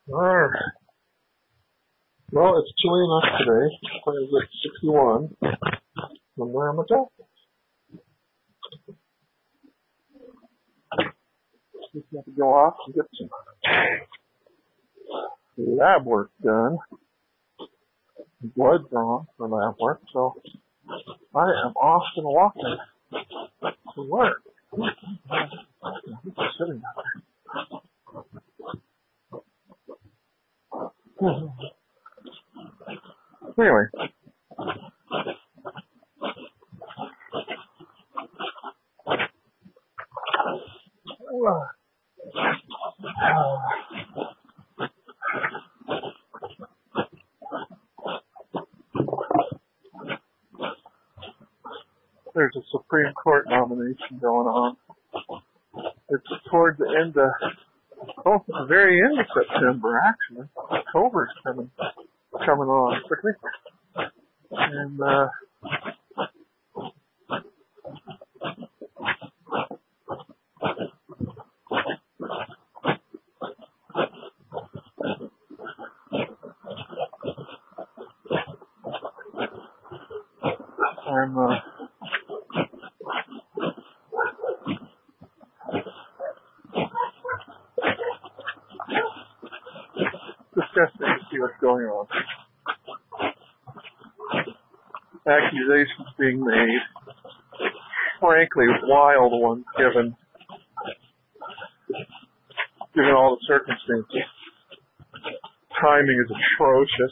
Alright. Well, it's chilly enough today. It's at 61. I'm wearing my jacket. Just have to go off and get some lab work done. Blood drawn for lab work, so I am off and walking to work. Just sitting down there. Anyway. There's a Supreme Court nomination going on. It's toward the end of, the very end of September, actually. October's coming on quickly. And, I'm, disgusting to see what's going on. Accusations being made, frankly, wild ones given all the circumstances. Timing is atrocious.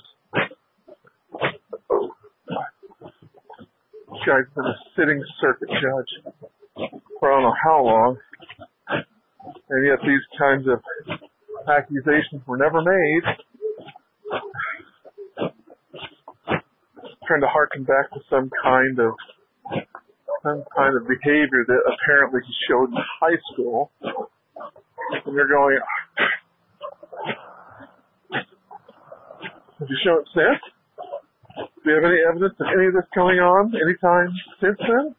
This guy's been a sitting circuit judge for I don't know how long, and yet these kinds of accusations were never made. Trying to harken back to some kind of behavior that apparently he showed in high school. And they're going, have you shown it since? Do you have any evidence of any of this going on anytime since then?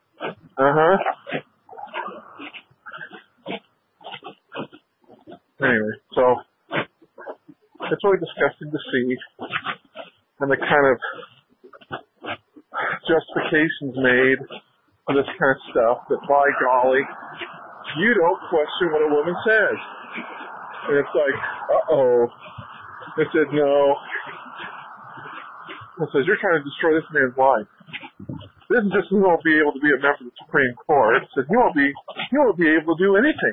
Anyway, so it's really disgusting to see, and the kind of justifications made for this kind of stuff that, by golly, you don't question what a woman says. And it's like, I said, no. I said, you're trying to destroy this man's life. This is just, he won't be able to be a member of the Supreme Court. I said, he won't be able to do anything.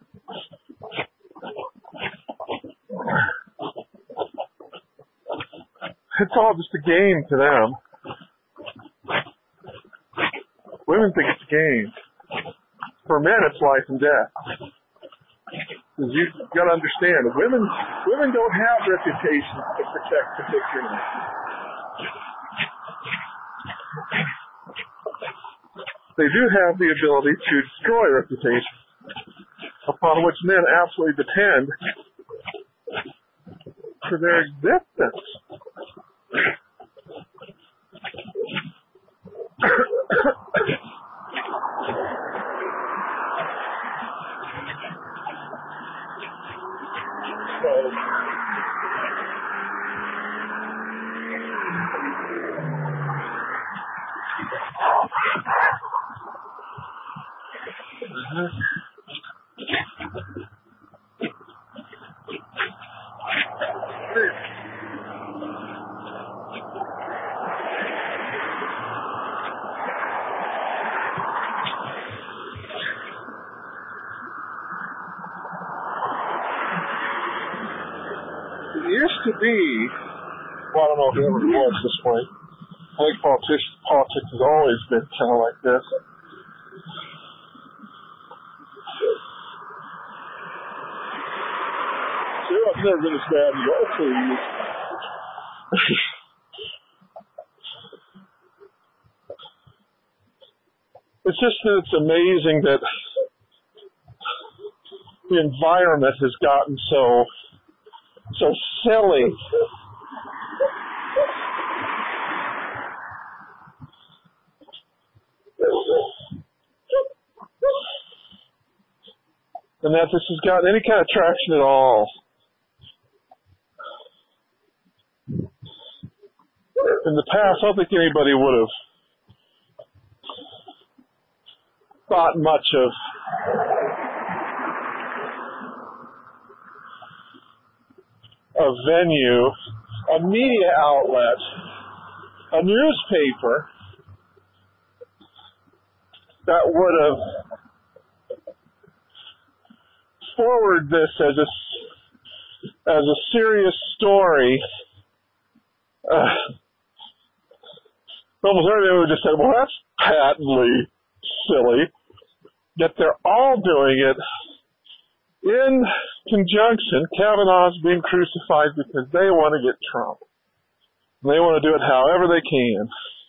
It's all just a game to them. Women think it's a game. For men, it's life and death. You've got to understand, women don't have reputations to protect particularly. They do have the ability to destroy reputations, upon which men absolutely depend for their existence. It used to be, well, I don't know if it ever was this way. I think politics has always been kind of like this. See, I've never been as bad as all for you. It's just that it's amazing that the environment has gotten so silly. And that this has gotten any kind of traction at all. in the past, I don't think anybody would have thought much of a venue, a media outlet, a newspaper that would have forwarded this as a serious story. Almost everybody would have just said, well, that's patently silly. Yet they're all doing it in conjunction. Kavanaugh's being crucified because they want to get Trump. And they want to do it however they can.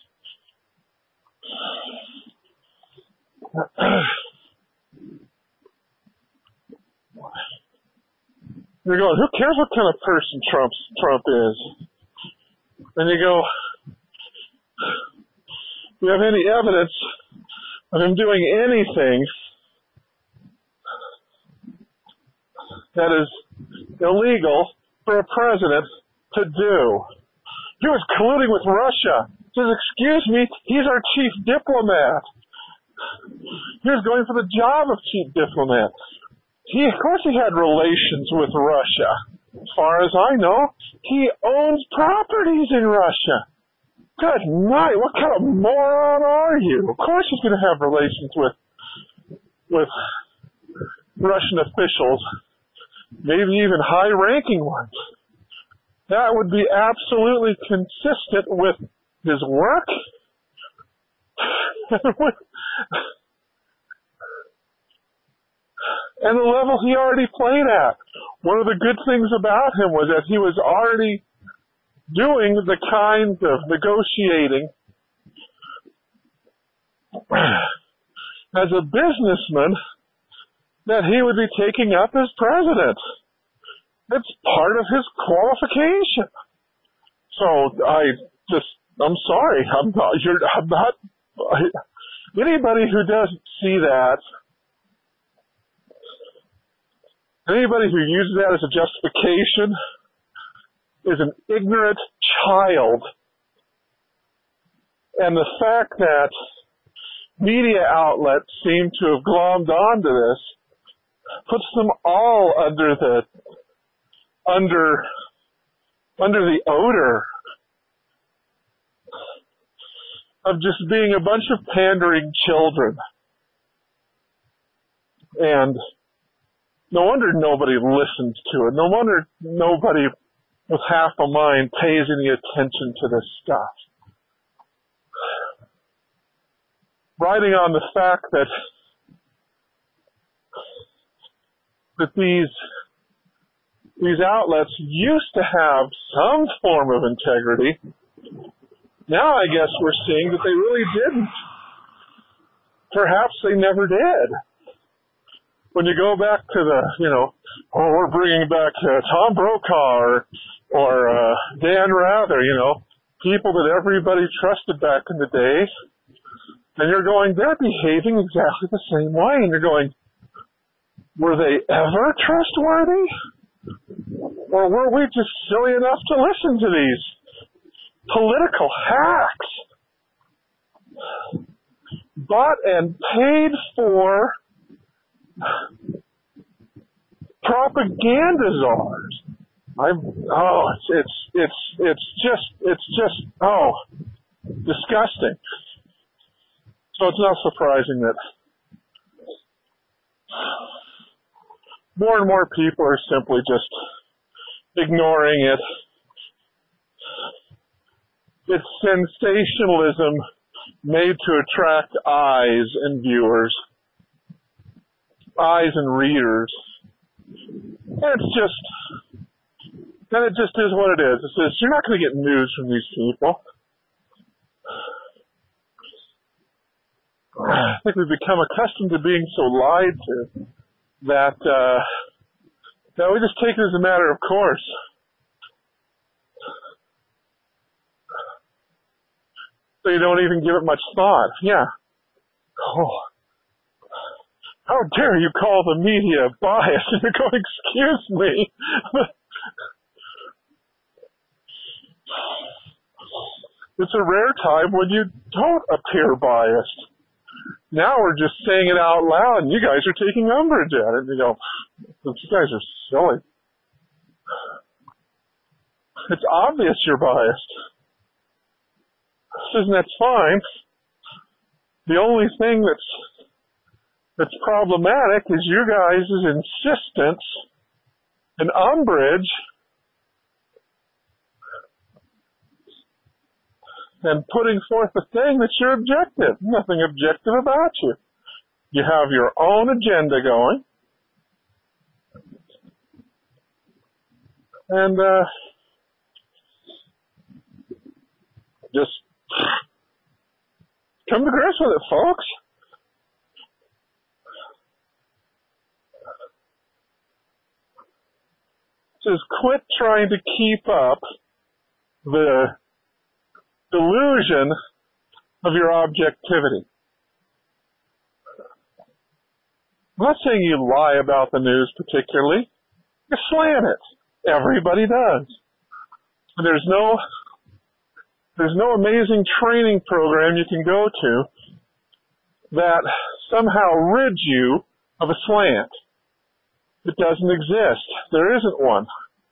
You're going, who cares what kind of person Trump is? And you go, do you have any evidence of him doing anything that is illegal for a president to do? He was colluding with Russia. He says, excuse me, he's our chief diplomat. He was going for the job of chief diplomat. Of course he had relations with Russia. As far as I know, he owns properties in Russia. Good night. What kind of moron are you? Of course he's going to have relations with Russian officials, maybe even high-ranking ones. That would be absolutely consistent with his work and the level he already played at. One of the good things about him was that he was already doing the kinds of negotiating as a businessman that he would be taking up as president. It's part of his qualification. So I'm sorry, anybody who doesn't see that, anybody who uses that as a justification is an ignorant child. And the fact that media outlets seem to have glommed onto this puts them all under the odor of just being a bunch of pandering children. And no wonder nobody listens to it. No wonder nobody with half a mind pays any attention to this stuff. Riding on the fact that these outlets used to have some form of integrity. Now I guess we're seeing that they really didn't. Perhaps they never did. When you go back to we're bringing back Tom Brokaw or Dan Rather, people that everybody trusted back in the day, and you're going, they're behaving exactly the same way, and you're going, were they ever trustworthy? Or were we just silly enough to listen to these political hacks? Bought and paid for propaganda czars. It's just disgusting. So it's not surprising that more and more people are simply just ignoring it. It's sensationalism made to attract eyes and viewers, eyes and readers. And it just is what it is. You're not going to get news from these people. I think we've become accustomed to being so lied to that we just take it as a matter of course. So you don't even give it much thought. Yeah. Oh. How dare you call the media biased? And you're going, excuse me. It's a rare time when you don't appear biased. Now we're just saying it out loud, and you guys are taking umbrage at it. And you go, you guys are silly. It's obvious you're biased. That's fine. The only thing that's problematic is your guys' insistence and umbrage and putting forth a thing that you're objective. Nothing objective about you. You have your own agenda going. And just come to grips with it, folks. Just quit trying to keep up the delusion of your objectivity. I'm not saying you lie about the news particularly. You slant it. Everybody does. There's no amazing training program you can go to that somehow rids you of a slant. It doesn't exist. There isn't one.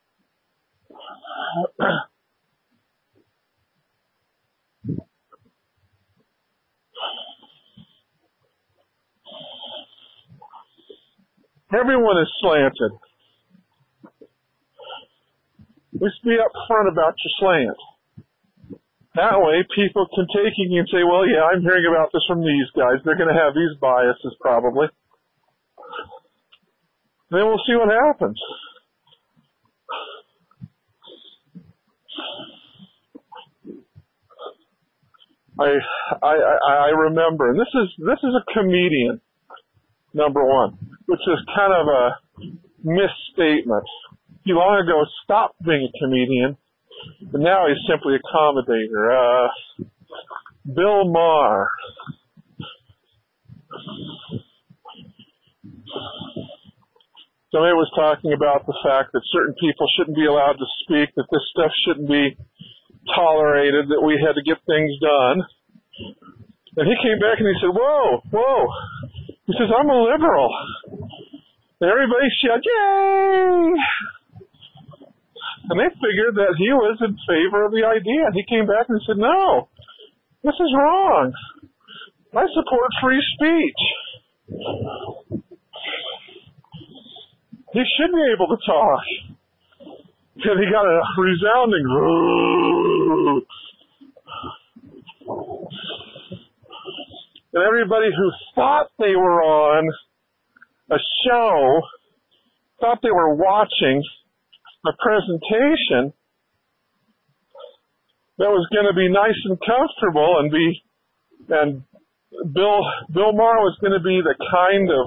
Everyone is slanted. Just be upfront about your slant. That way, people can take you and say, well, yeah, I'm hearing about this from these guys. They're going to have these biases probably. And then we'll see what happens. I remember, and this is a comedian, number one, which is kind of a misstatement. He long ago stopped being a comedian, but now he's simply a commentator. Bill Maher. Somebody was talking about the fact that certain people shouldn't be allowed to speak, that this stuff shouldn't be tolerated, that we had to get things done. And he came back and he said, whoa. He says, I'm a liberal. And everybody shouted, yay! And they figured that he was in favor of the idea. And he came back and said, no, this is wrong. I support free speech. He should be able to talk. And he got a resounding "Ooh." And everybody who thought they were on a show, thought they were watching a presentation that was going to be nice and comfortable and Bill Maher was going to be the kind of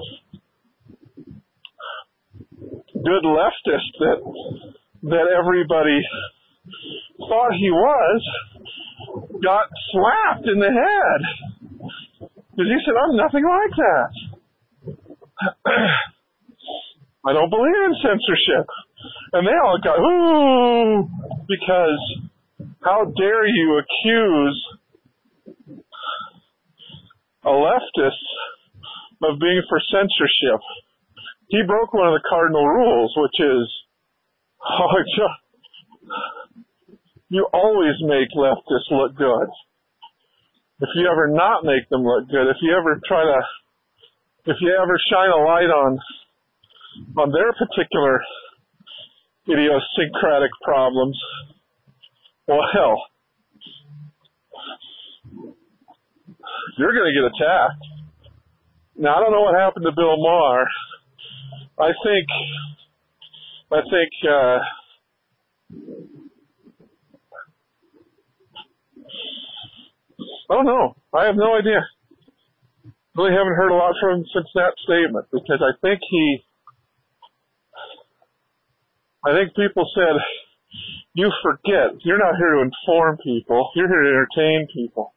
good leftist that everybody thought he was, got slapped in the head. Because he said, I'm nothing like that. I don't believe in censorship. And they all got, ooh, because how dare you accuse a leftist of being for censorship? He broke one of the cardinal rules, which is, you always make leftists look good. If you ever not make them look good, if you ever shine a light on their particular idiosyncratic problems, well, hell, you're going to get attacked. Now, I don't know what happened to Bill Maher. I think, I don't know. I have no idea. Really haven't heard a lot from him since that statement, because I think people said, you forget, you're not here to inform people, you're here to entertain people.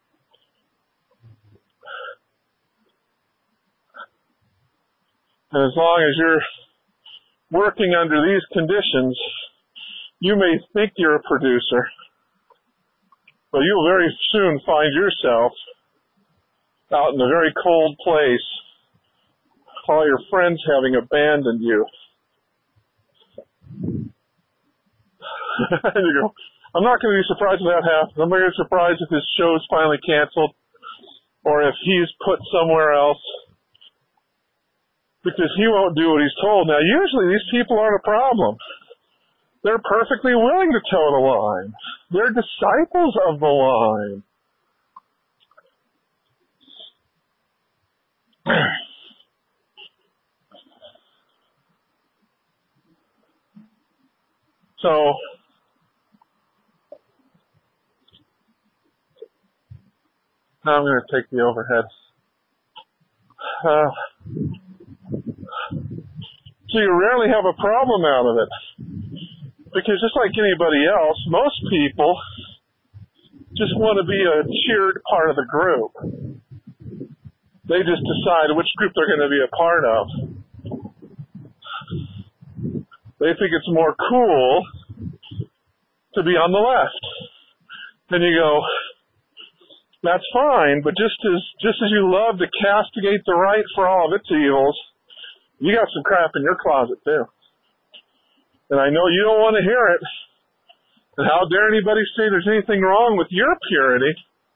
And as long as you're working under these conditions, you may think you're a producer, But you'll very soon find yourself out in a very cold place, all your friends having abandoned you. And you go, I'm not going to be surprised if that happens. I'm not going to be surprised if his show's finally canceled or if he's put somewhere else, because he won't do what he's told. Now, usually these people aren't a problem. They're perfectly willing to toe the line. They're disciples of the line. So, now I'm going to take the overhead. So you rarely have a problem out of it. Because just like anybody else, most people just want to be a cheered part of the group. They just decide which group they're going to be a part of. They think it's more cool to be on the left. Then you go, that's fine, but just as you love to castigate the right for all of its evils, you got some crap in your closet too. And I know you don't want to hear it. And how dare anybody say there's anything wrong with your purity?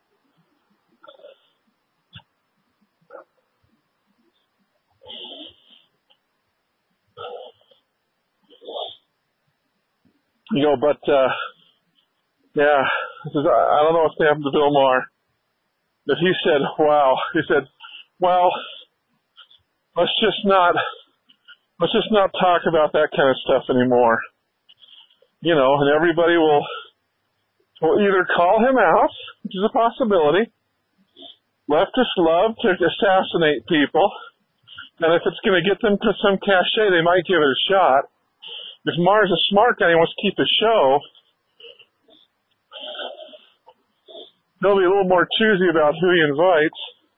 You go, but, yeah, I don't know what's happened to Bill Maher. But he said, well, let's just not talk about that kind of stuff anymore. You know, and everybody will either call him out, which is a possibility. Leftists love to assassinate people, and if it's going to get them to some cachet, they might give it a shot. If Maher's a smart guy and he wants to keep his show, he'll be a little more choosy about who he invites.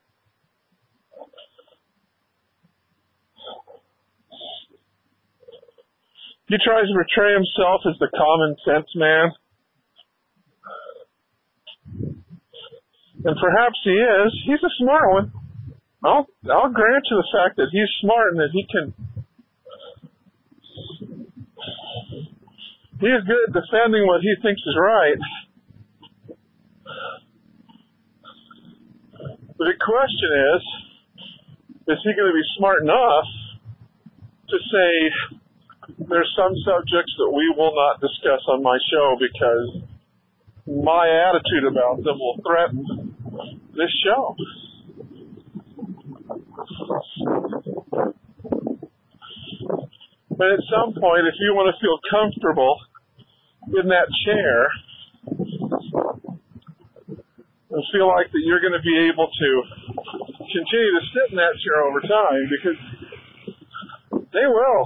He tries to portray himself as the common sense man. And perhaps he is. He's a smart one. I'll grant you the fact that he's smart and that he is good at defending what he thinks is right. But the question is he going to be smart enough to say, there's some subjects that we will not discuss on my show because my attitude about them will threaten this show. But at some point, if you want to feel comfortable in that chair and feel like that you're going to be able to continue to sit in that chair over time, because they will.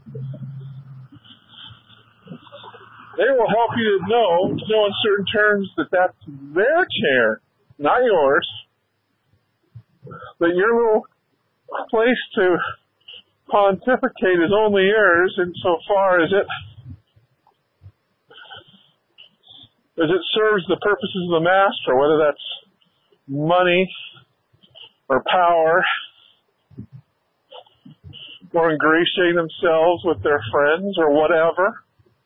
They will help you to know in certain terms that that's their chair, not yours. That your little place to pontificate is only yours insofar as it serves the purposes of the master, whether that's money or power or ingratiating themselves with their friends or whatever.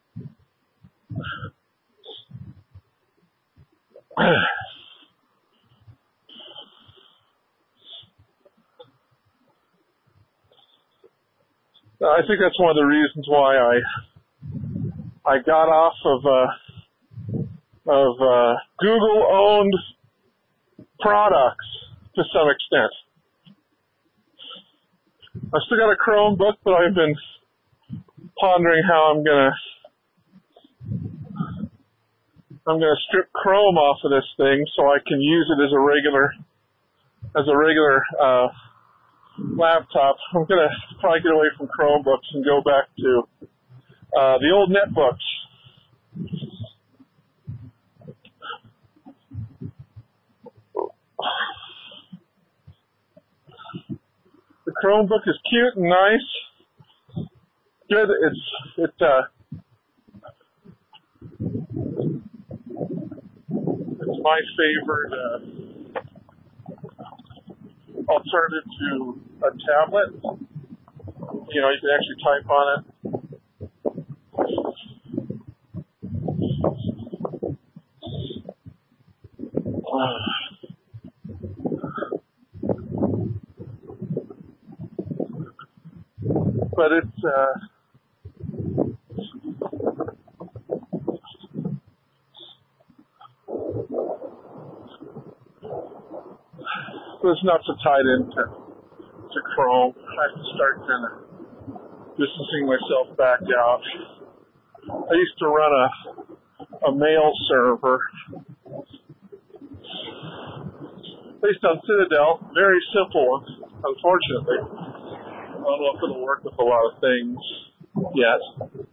I think that's one of the reasons why I got off of Google-owned products to some extent. I still got a Chromebook, but I've been pondering how I'm gonna strip Chrome off of this thing so I can use it as a regular laptop. I'm gonna probably get away from Chromebooks and go back to the old netbooks. The Chromebook is cute and nice. Good. It's my favorite alternative to a tablet. You know, you can actually type on it. But it's not so tied into Chrome. I have to start kind of distancing myself back out. I used to run a mail server based on Citadel, very simple one, unfortunately. I don't know if it'll work with a lot of things yet.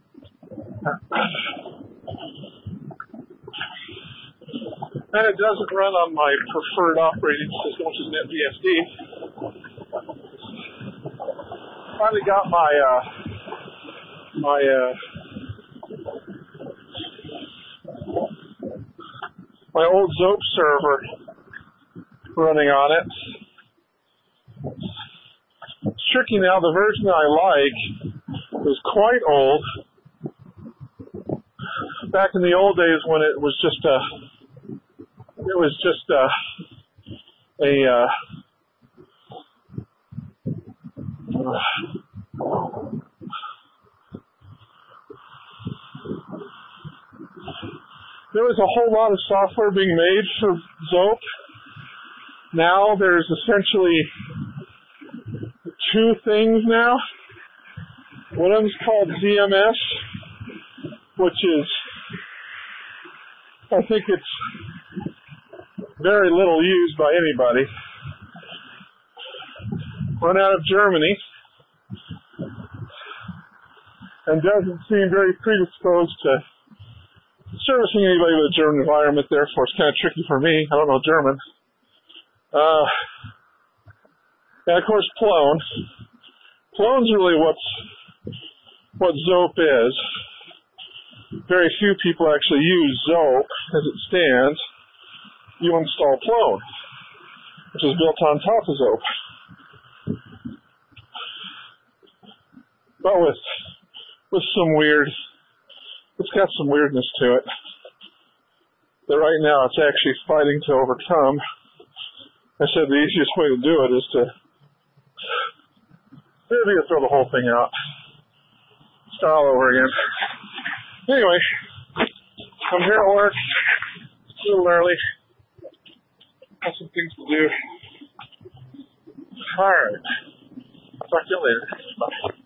And it doesn't run on my preferred operating system, which is NetBSD. Finally got my old Zope server running on it. It's tricky now. The version that I like is quite old. Back in the old days when it was just there was a whole lot of software being made for Zope. Now there's essentially two things now. One of them's called ZMS, which is, I think it's very little used by anybody. Run out of Germany and doesn't seem very predisposed to servicing anybody with a German environment. Therefore, it's kind of tricky for me. I don't know German. And of course, Plone. Plone's really what Zope is. Very few people actually use Zope as it stands. You install Plone, which is built on top of Zope. But with some it's got some weirdness to it. But right now it's actually fighting to overcome. I said the easiest way to do it is to maybe throw the whole thing out. Start all over again. Anyway, I'm here at work. It's a little early. Got some things to do. Alright. Talk to you later. Bye.